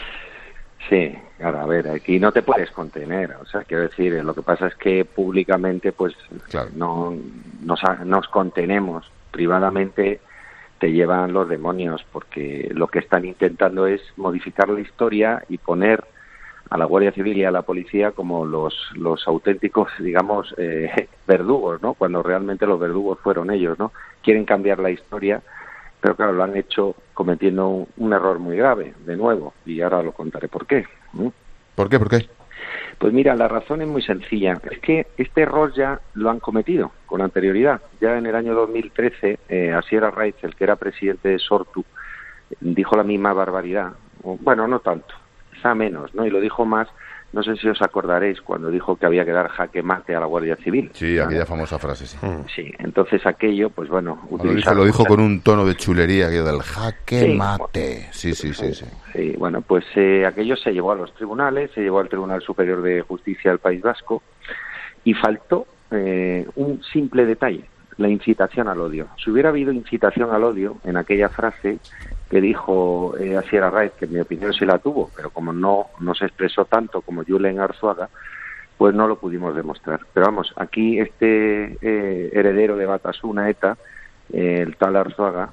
Sí, claro, a ver, aquí no te puedes contener, o sea, quiero decir, lo que pasa es que públicamente pues claro, no nos contenemos, privadamente te llevan los demonios, porque lo que están intentando es modificar la historia y poner a la Guardia Civil y a la policía como los auténticos, digamos, verdugos, ¿no? Cuando realmente los verdugos fueron ellos, ¿no? Quieren cambiar la historia, pero claro, lo han hecho cometiendo un error muy grave, de nuevo, y ahora lo contaré por qué.
¿Por qué?
Pues mira, la razón es muy sencilla. Es que este error ya lo han cometido con anterioridad. Ya en el año 2013, Asier Arraiz, el que era presidente de Sortu, dijo la misma barbaridad. Bueno, no tanto, quizá menos, ¿no? Y lo dijo más, no sé si os acordaréis, cuando dijo que había que dar jaque mate a la Guardia Civil.
Sí, aquella famosa frase, sí.
Sí, entonces aquello, pues bueno...
Lo dijo con un tono de chulería, aquello del jaque mate. Sí.
Sí, bueno, pues aquello se llevó a los tribunales, se llevó al Tribunal Superior de Justicia del País Vasco, y faltó un simple detalle, la incitación al odio. Si hubiera habido incitación al odio en aquella frase que dijo Asier Arraiz, que en mi opinión sí la tuvo, pero como no se expresó tanto como Julen Arzuaga, pues no lo pudimos demostrar. Pero vamos, aquí este heredero de Batasuna, ETA, el tal Arzuaga,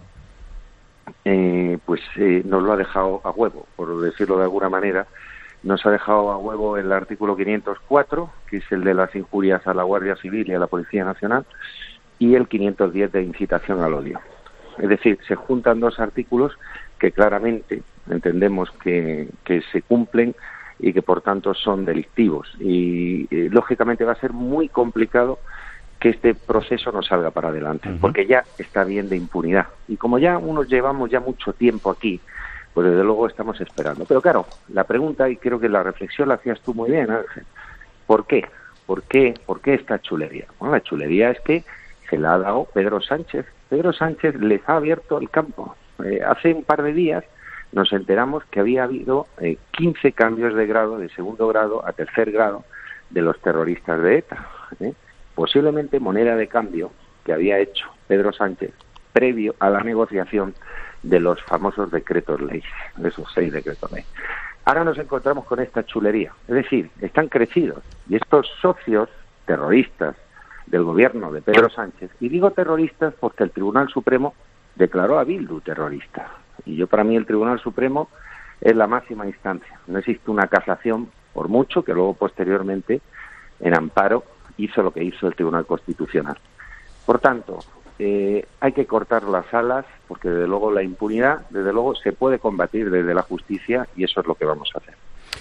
nos lo ha dejado a huevo, por decirlo de alguna manera. Nos ha dejado a huevo el artículo 504, que es el de las injurias a la Guardia Civil y a la Policía Nacional, y el 510 de incitación al odio. Es decir, se juntan dos artículos que claramente entendemos que se cumplen y que por tanto son delictivos. Y lógicamente va a ser muy complicado que este proceso no salga para adelante, porque ya está bien de impunidad. Y como ya unos llevamos ya mucho tiempo aquí, pues desde luego estamos esperando. Pero claro, la pregunta, y creo que la reflexión la hacías tú muy bien, Ángel, ¿por qué? ¿Por qué esta chulería? Bueno, la chulería es que se la ha dado Pedro Sánchez. Pedro Sánchez les ha abierto el campo. Hace un par de días nos enteramos que había habido 15 cambios de grado, de segundo grado a tercer grado, de los terroristas de ETA. Posiblemente moneda de cambio que había hecho Pedro Sánchez previo a la negociación de los famosos decretos ley, de esos 6 decretos ley. Ahora nos encontramos con esta chulería. Es decir, están crecidos. Y estos socios terroristas del gobierno de Pedro Sánchez, y digo terroristas porque el Tribunal Supremo declaró a Bildu terrorista, y para mí el Tribunal Supremo es la máxima instancia. No existe una casación, por mucho que luego posteriormente en amparo hizo lo que hizo el Tribunal Constitucional. Por tanto, hay que cortar las alas, porque desde luego la impunidad, desde luego se puede combatir desde la justicia, y eso es lo que vamos a hacer.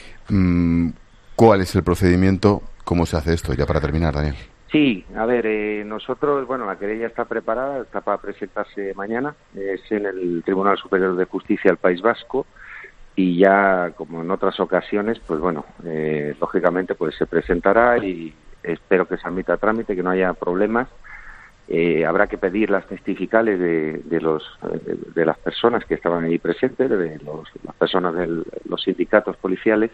¿Cuál es el procedimiento? ¿Cómo se hace esto? Ya para terminar, Daniel.
Sí, a ver, nosotros, bueno, la querella está preparada, está para presentarse mañana, es en el Tribunal Superior de Justicia del País Vasco, y ya, como en otras ocasiones, pues bueno, lógicamente pues se presentará y espero que se admita a trámite, que no haya problemas. Habrá que pedir las testificales de las personas que estaban ahí presentes, de las personas de los sindicatos policiales,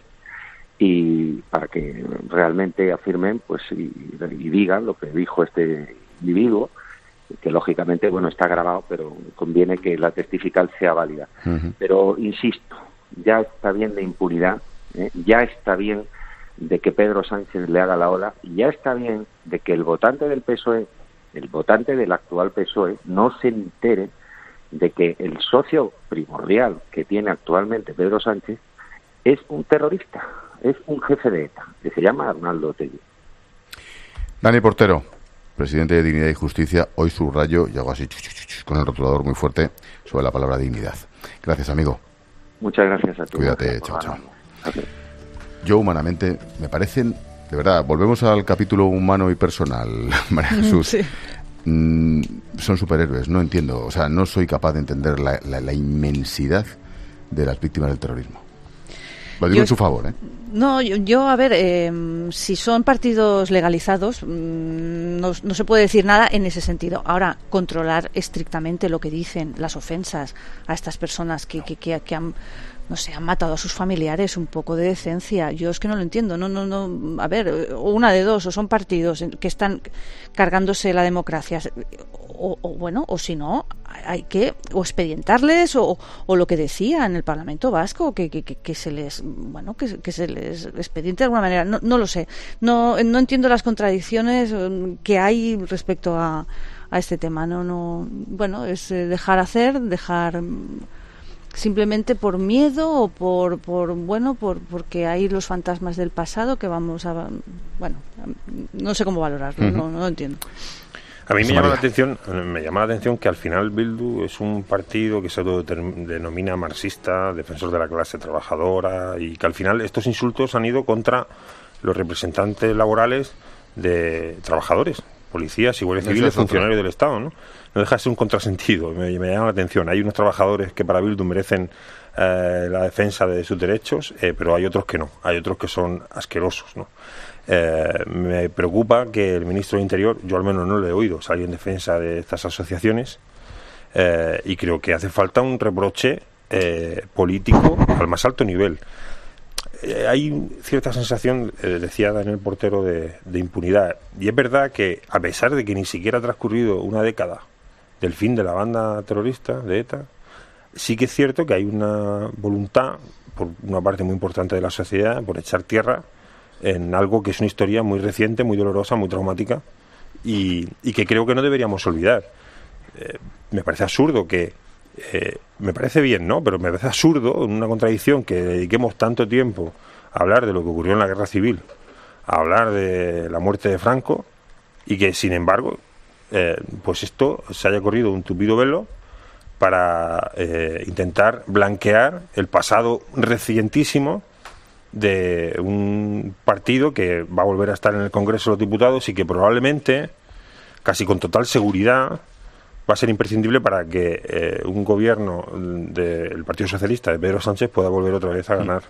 y para que realmente afirmen pues y digan lo que dijo este individuo, que lógicamente bueno está grabado, pero conviene que la testifical sea válida. Pero insisto, ya está bien de impunidad, ya está bien de que Pedro Sánchez le haga la ola, y ya está bien de que el votante del PSOE, el votante del actual PSOE, no se entere de que el socio primordial que tiene actualmente Pedro Sánchez es un terrorista, es un jefe de ETA, que se llama Arnaldo Otegi.
Dani Portero, presidente de Dignidad y Justicia, hoy subrayo y hago así con el rotulador muy fuerte sobre la palabra dignidad. Gracias, amigo.
Muchas gracias a ti.
Cuídate, chao. Yo humanamente, me parecen, de verdad, volvemos al capítulo humano y personal, María Jesús. Sí. Son superhéroes, no entiendo, o sea, no soy capaz de entender la inmensidad de las víctimas del terrorismo. Lo digo en su favor, ¿eh?
No, yo a ver, si son partidos legalizados, no se puede decir nada en ese sentido. Ahora, controlar estrictamente lo que dicen, las ofensas a estas personas que han, no sé, han matado a sus familiares, un poco de decencia. Yo es que no lo entiendo. No. A ver, una de dos, o son partidos que están cargándose la democracia, o si no, hay que o expedientarles o lo que decía en el Parlamento Vasco, que se les, bueno, que se les expediente de alguna manera. No lo sé. No entiendo las contradicciones que hay respecto a este tema. Bueno, es dejar simplemente por miedo o porque hay los fantasmas del pasado que vamos a, bueno, no sé cómo valorarlo. No lo entiendo.
A mí me llama la atención que al final Bildu es un partido que se denomina marxista, defensor de la clase trabajadora, y que al final estos insultos han ido contra los representantes laborales de trabajadores, policías y guardias civiles, funcionarios del Estado, ¿no? No deja de ser un contrasentido, me llama la atención. Hay unos trabajadores que para Bildu merecen la defensa de sus derechos, pero hay otros que no, hay otros que son asquerosos, ¿no? Me preocupa que el ministro de Interior, yo al menos no le he oído salir en defensa de estas asociaciones, y creo que hace falta un reproche político al más alto nivel. Hay cierta sensación, decía Daniel Portero, de impunidad, y es verdad que a pesar de que ni siquiera ha transcurrido una década del fin de la banda terrorista de ETA, sí que es cierto que hay una voluntad por una parte muy importante de la sociedad por echar tierra en algo que es una historia muy reciente, muy dolorosa, muy traumática, y que creo que no deberíamos olvidar. Me parece absurdo que me parece bien, ¿no? Pero me parece absurdo, una contradicción, que dediquemos tanto tiempo a hablar de lo que ocurrió en la Guerra Civil, a hablar de la muerte de Franco, y que, sin embargo, pues esto se haya corrido un tupido velo para intentar blanquear el pasado recientísimo de un partido que va a volver a estar en el Congreso de los Diputados y que probablemente, casi con total seguridad, va a ser imprescindible para que un gobierno del Partido Socialista de Pedro Sánchez pueda volver otra vez a ganar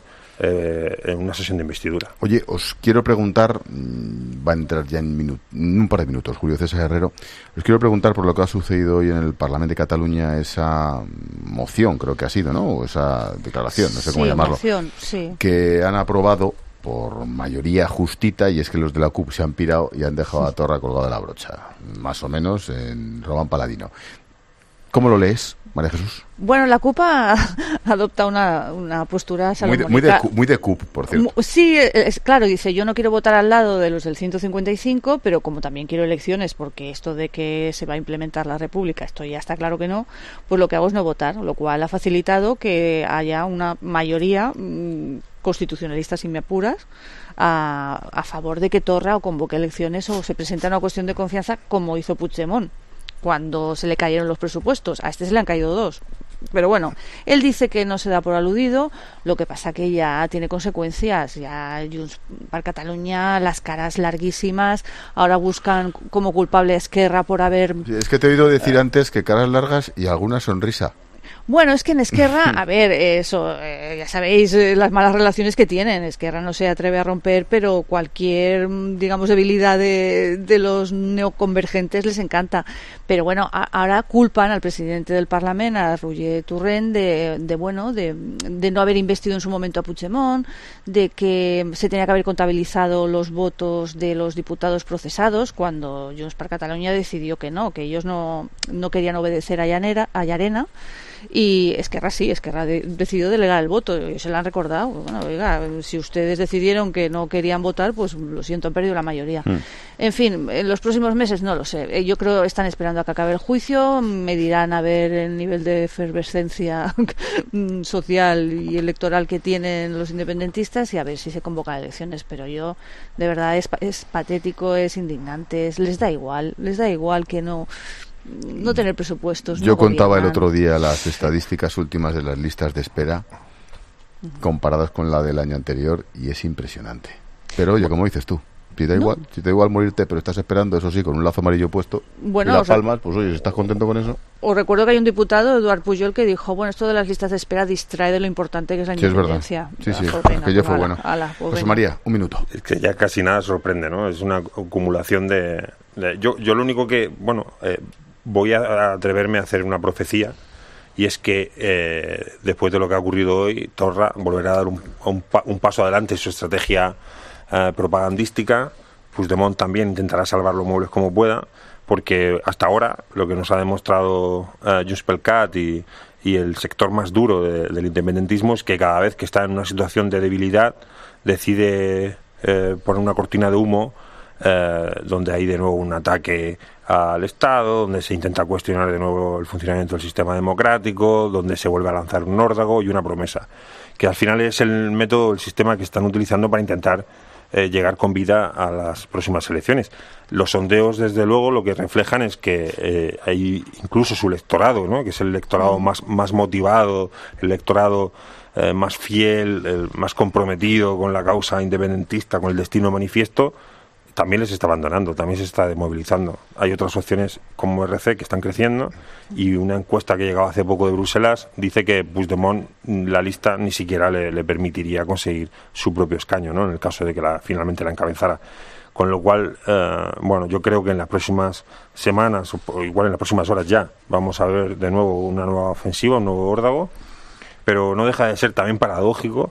en una sesión de investidura.
Oye, os quiero preguntar, va a entrar ya en un par de minutos Julio César Herrero, os quiero preguntar por lo que ha sucedido hoy en el Parlamento de Cataluña, esa moción, creo que ha sido, ¿no? O esa declaración, no sé cómo llamarlo,
moción, sí,
que han aprobado por mayoría justita, y es que los de la CUP se han pirado y han dejado a Torra colgado de la brocha, más o menos en Román Paladino. ¿Cómo lo lees, María Jesús?
Bueno, la CUP adopta una postura salomónica.
Muy de CUP, por cierto.
Sí, claro, dice, yo no quiero votar al lado de los del 155, pero como también quiero elecciones, porque esto de que se va a implementar la República, esto ya está claro que no, pues lo que hago es no votar, lo cual ha facilitado que haya una mayoría constitucionalista, si me apuras, a favor de que Torra o convoque elecciones o se presente una cuestión de confianza, como hizo Puigdemont cuando se le cayeron los presupuestos. A este se le han caído 2. Pero bueno, él dice que no se da por aludido, lo que pasa que ya tiene consecuencias. Ya Junts per Catalunya, las caras larguísimas, ahora buscan como culpable a Esquerra por haber...
Es que te he oído decir antes que caras largas y alguna sonrisa.
Bueno, es que en Esquerra, a ver, eso, ya sabéis las malas relaciones que tienen. Esquerra no se atreve a romper, pero cualquier, digamos, debilidad de los neoconvergentes les encanta. Pero bueno, ahora culpan al presidente del Parlamento, a Roger Torrent, de no haber investido en su momento a Puigdemont, de que se tenía que haber contabilizado los votos de los diputados procesados, cuando Junts per Catalunya decidió que no, que ellos no querían obedecer a Llarena. Y Esquerra decidió delegar el voto, y se lo han recordado. Bueno, oiga, si ustedes decidieron que no querían votar, pues lo siento, han perdido la mayoría. En fin, en los próximos meses no lo sé. Yo creo que están esperando a que acabe el juicio, medirán a ver el nivel de efervescencia social y electoral que tienen los independentistas y a ver si se convocan elecciones. Pero yo, de verdad, es patético, es indignante, les da igual que no tener presupuestos.
Yo contaba el otro día las estadísticas últimas de las listas de espera comparadas con la del año anterior y es impresionante. Pero oye, como dices tú, si te da igual morirte, pero estás esperando, eso sí, con un lazo amarillo puesto y las palmas, pues oye, si estás contento con eso.
Os recuerdo que hay un diputado, Eduard Pujol, que dijo, bueno, esto de las listas de espera distrae de lo importante que es la independencia.
Sí, es verdad. Sí, aquello fue bueno. José María, un minuto.
Es que ya casi nada sorprende, ¿no? Es una acumulación de... Yo lo único que, voy a atreverme a hacer una profecía, y es que después de lo que ha ocurrido hoy, Torra volverá a dar un paso adelante en su estrategia propagandística. Puigdemont también intentará salvar los muebles como pueda, porque hasta ahora lo que nos ha demostrado Junts per Cat y el sector más duro del independentismo es que cada vez que está en una situación de debilidad decide poner una cortina de humo donde hay de nuevo un ataque al Estado, donde se intenta cuestionar de nuevo el funcionamiento del sistema democrático, donde se vuelve a lanzar un órdago y una promesa, que al final es el método, el sistema que están utilizando para intentar llegar con vida a las próximas elecciones. Los sondeos, desde luego, lo que reflejan es que hay incluso su electorado, ¿no? Que es el electorado más motivado, el electorado más fiel, el más comprometido con la causa independentista, con el destino manifiesto, también les está abandonando, también se está desmovilizando. Hay otras opciones como RC que están creciendo, y una encuesta que llegaba hace poco de Bruselas dice que Puigdemont, la lista ni siquiera le permitiría conseguir su propio escaño, ¿no? En el caso de que finalmente la encabezara. Con lo cual, bueno, yo creo que en las próximas semanas, o igual en las próximas horas ya, vamos a ver de nuevo una nueva ofensiva, un nuevo órdago, pero no deja de ser también paradójico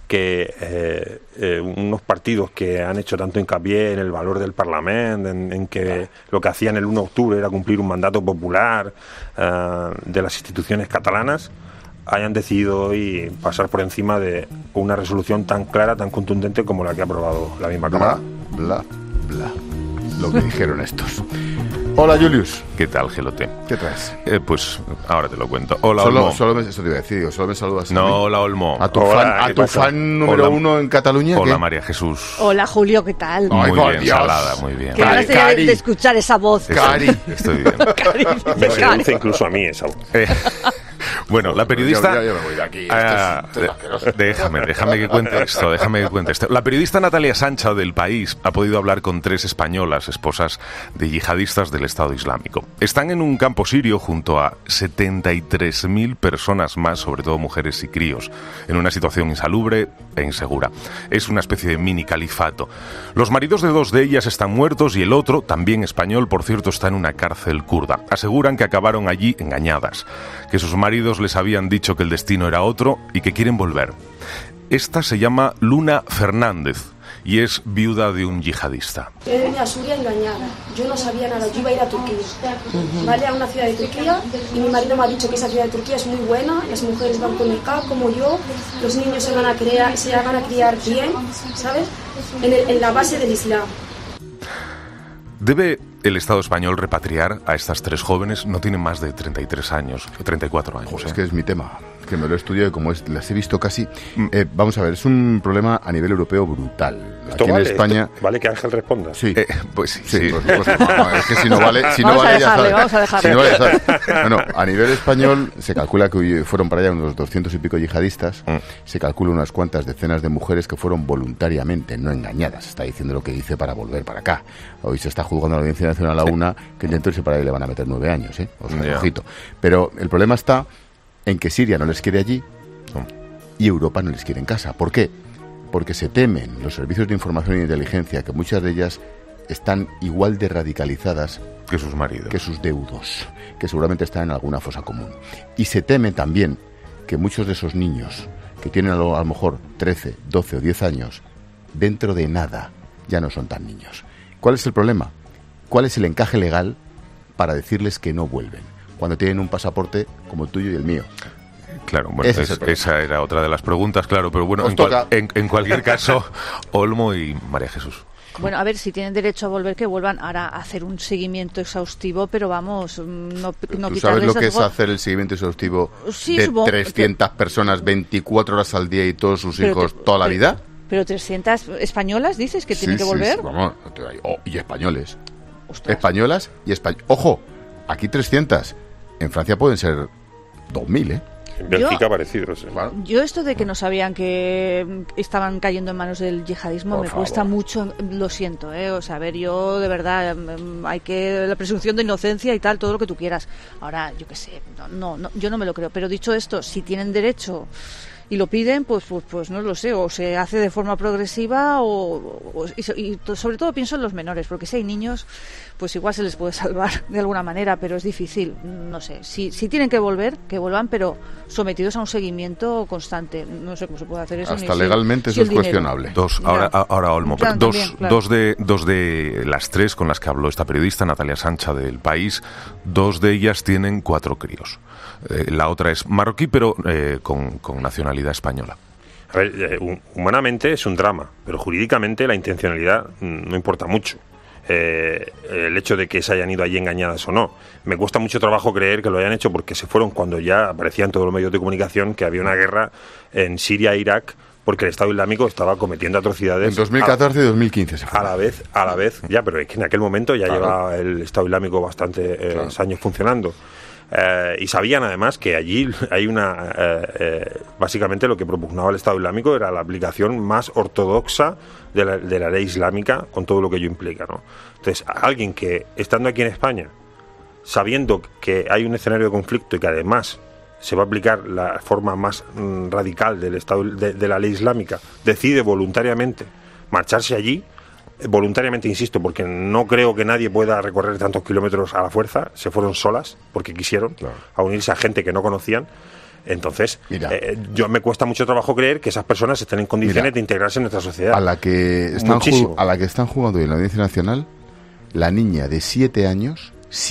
que unos partidos que han hecho tanto hincapié en el valor del Parlamento, en que lo que hacían el 1 de octubre era cumplir un mandato popular de las instituciones catalanas, hayan decidido hoy pasar por encima de una resolución tan clara, tan contundente como la que ha aprobado la misma Cámara.
Bla, bla. Lo que dijeron estos. Hola, Julius.
¿Qué tal, Gelote?
¿Qué traes?
Pues ahora te lo cuento. Hola, Olmo.
Eso te iba a decir, solo me saludas.
No, hola, Olmo.
¿A tu fan número uno en Cataluña?
Hola,
¿qué?
María Jesús.
Hola, Julio, ¿qué tal?
Muy
Ay,
bien,
Dios.
Salada, muy bien.
Qué ganas de escuchar esa voz.
Cari.
Estoy bien.
Me seduce incluso a mí esa voz.
Bueno, la periodista...
Yo me voy de aquí.
Déjame que cuente esto. La periodista Natalia Sancha del País ha podido hablar con 3 españolas, esposas de yihadistas del Estado Islámico. Están en un campo sirio junto a 73.000 personas más, sobre todo mujeres y críos, en una situación insalubre e insegura. Es una especie de mini califato. Los maridos de 2 de ellas están muertos y el otro, también español, por cierto, está en una cárcel kurda. Aseguran que acabaron allí engañadas, que sus maridos les habían dicho que el destino era otro y que quieren volver. Esta se llama Luna Fernández y es viuda de un yihadista.
Yo venía a Siria engañada, yo no sabía nada, yo iba a ir a Turquía, ¿vale? A una ciudad de Turquía, y mi marido me ha dicho que esa ciudad de Turquía es muy buena, las mujeres van con niqab como yo, los niños se van a criar bien, ¿sabes? En la base del Islam.
¿Debe el Estado español repatriar a estas 3 jóvenes? No tienen más de 33 años, 34 años.
Es que es mi tema, que me lo he estudiado y como las he visto casi. Vamos a ver, es un problema a nivel europeo brutal. Aquí en España...
¿Vale que Ángel responda?
Sí.
Pues sí.
Por supuesto. No, es que si no vale
Vamos a dejarle.
Si no vale, ya sabes. Bueno, a nivel español se calcula que fueron para allá unos 200 y pico yihadistas. Se calcula unas cuantas decenas de mujeres que fueron voluntariamente, no engañadas. Está diciendo lo que dice para volver para acá. Hoy se está juzgando a la Audiencia Nacional a una que intentó irse para ahí y le van a meter 9 años, O sea, ojito. Pero el problema está en que Siria no les quiere allí y Europa no les quiere en casa. ¿Por qué? Porque se temen los servicios de información e inteligencia que muchas de ellas están igual de radicalizadas
que sus maridos,
que sus deudos, que seguramente están en alguna fosa común. Y se teme también que muchos de esos niños que tienen a lo mejor 13, 12 o 10 años, dentro de nada ya no son tan niños. ¿Cuál es el problema? ¿Cuál es el encaje legal para decirles que no vuelven cuando tienen un pasaporte como el tuyo y el mío?
Claro, bueno, esa era otra de las preguntas, claro, pero bueno, en cualquier caso, Olmo y María Jesús.
Bueno, a ver, si tienen derecho a volver, que vuelvan ahora a hacer un seguimiento exhaustivo, pero vamos, no
¿Tú sabes lo que es hacer el seguimiento exhaustivo de 300 personas 24 horas al día y todos sus hijos toda la vida?
¿Pero 300 españolas dices que tienen que volver?
Sí, vamos, y españoles. Ostras. Españolas y españoles. ¡Ojo! Aquí 300. En Francia pueden ser 2.000,
En Bélgica parecidos.
Yo esto de que no sabían que estaban cayendo en manos del yihadismo me cuesta mucho, lo siento, O sea, a ver, yo de verdad, hay que la presunción de inocencia y tal, todo lo que tú quieras. Ahora, yo qué sé, no, yo no me lo creo. Pero dicho esto, si tienen derecho y lo piden, pues no lo sé, o se hace de forma progresiva y sobre todo pienso en los menores, porque si hay niños, pues igual se les puede salvar de alguna manera, pero es difícil, no sé, si tienen que volver, que vuelvan, pero sometidos a un seguimiento constante, no sé cómo se puede hacer eso.
Hasta legalmente eso es cuestionable.
Ahora Olmo, dos de las 3 con las que habló esta periodista, Natalia Sancha del País, 2 de ellas tienen 4 críos. La otra es marroquí, pero con nacionalidad española.
A ver, humanamente es un drama, pero jurídicamente la intencionalidad no importa mucho. El hecho de que se hayan ido allí engañadas o no. Me cuesta mucho trabajo creer que lo hayan hecho porque se fueron cuando ya aparecía en todos los medios de comunicación que había una guerra en Siria e Irak porque el Estado Islámico estaba cometiendo atrocidades.
En 2014 y 2015 se fue.
A la vez, ya, pero es que en aquel momento ya lleva el Estado Islámico bastantes años funcionando. Y sabían además que allí hay básicamente lo que propugnaba el Estado Islámico era la aplicación más ortodoxa de la ley islámica, con todo lo que ello implica, ¿no? Entonces, alguien que, estando aquí en España, sabiendo que hay un escenario de conflicto y que además se va a aplicar la forma más radical del Estado de la ley islámica, decide voluntariamente marcharse allí, voluntariamente, insisto, porque no creo que nadie pueda recorrer tantos kilómetros a la fuerza, se fueron solas porque quisieron, a unirse a gente que no conocían. Entonces, yo me cuesta mucho trabajo creer que esas personas estén en condiciones de integrarse en nuestra sociedad.
A la que están jugando en la Audiencia Nacional, la niña de 7 años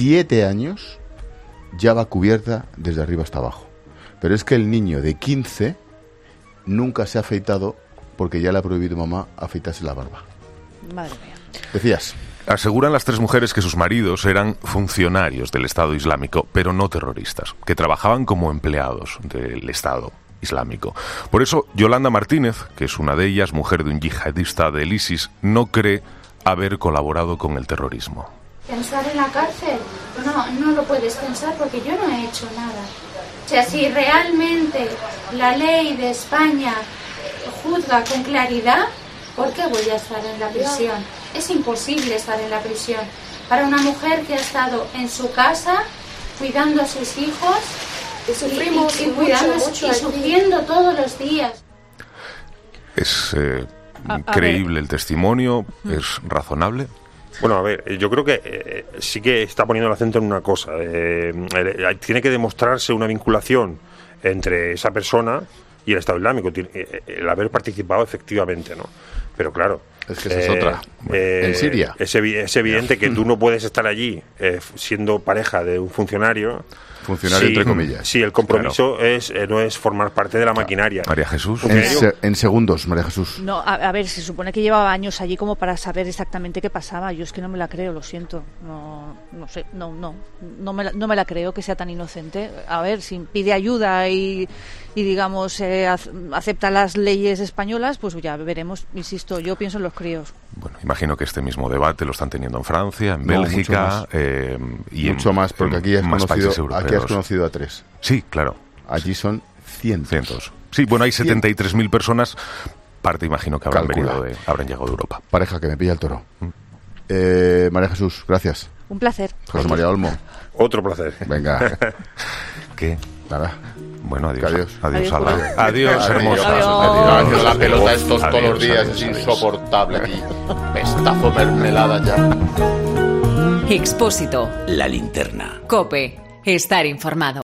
ya va cubierta desde arriba hasta abajo. Pero es que el niño de 15 nunca se ha afeitado porque ya le ha prohibido mamá afeitarse la barba.
Madre mía.
Decías.
Aseguran las 3 mujeres que sus maridos eran funcionarios del Estado Islámico, pero no terroristas, que trabajaban como empleados del Estado Islámico. Por eso, Yolanda Martínez, que es una de ellas, mujer de un yihadista del ISIS, no cree haber colaborado con el terrorismo.
¿Pensar en la cárcel? No lo puedes pensar porque yo no he hecho nada. O sea, si realmente la ley de España juzga con claridad, ¿por qué voy a estar en la prisión? Es imposible estar en la prisión. Para una mujer que ha estado en su casa, cuidando a sus hijos y sufriendo todos los días.
¿Es creíble el testimonio? ¿Es razonable?
Bueno, a ver, yo creo que sí que está poniendo el acento en una cosa. Tiene que demostrarse una vinculación entre esa persona y el Estado Islámico, el haber participado efectivamente, ¿no? Pero claro,
es que esa es otra. En Siria
es evidente que tú no puedes estar allí siendo pareja de un funcionario
entre comillas.
Sí, el compromiso no es formar parte de la maquinaria.
María Jesús.
En segundos, María Jesús.
No, a ver, se supone que llevaba años allí como para saber exactamente qué pasaba. Yo es que no me la creo, lo siento. No sé, no me la creo que sea tan inocente. A ver, si pide ayuda y digamos, acepta las leyes españolas, pues ya veremos. Insisto, yo pienso en los críos.
Bueno, imagino que este mismo debate lo están teniendo en Francia, en Bélgica y
mucho más, porque aquí has conocido a 3.
Sí, claro.
Allí son cientos.
Sí, bueno, hay 73.000 personas. Parte, imagino que habrán llegado de Europa.
Pareja, que me pilla el toro. María Jesús, gracias.
Un placer.
José María Olmo.
Otro placer.
Venga.
¿Qué?
Nada.
Bueno, adiós.
Adiós,
Adiós, hermosa.
Adiós. La pelota estos todos los días es insoportable aquí. Pestazo mermelada ya.
Expósito.
La linterna.
COPE. Estar informado.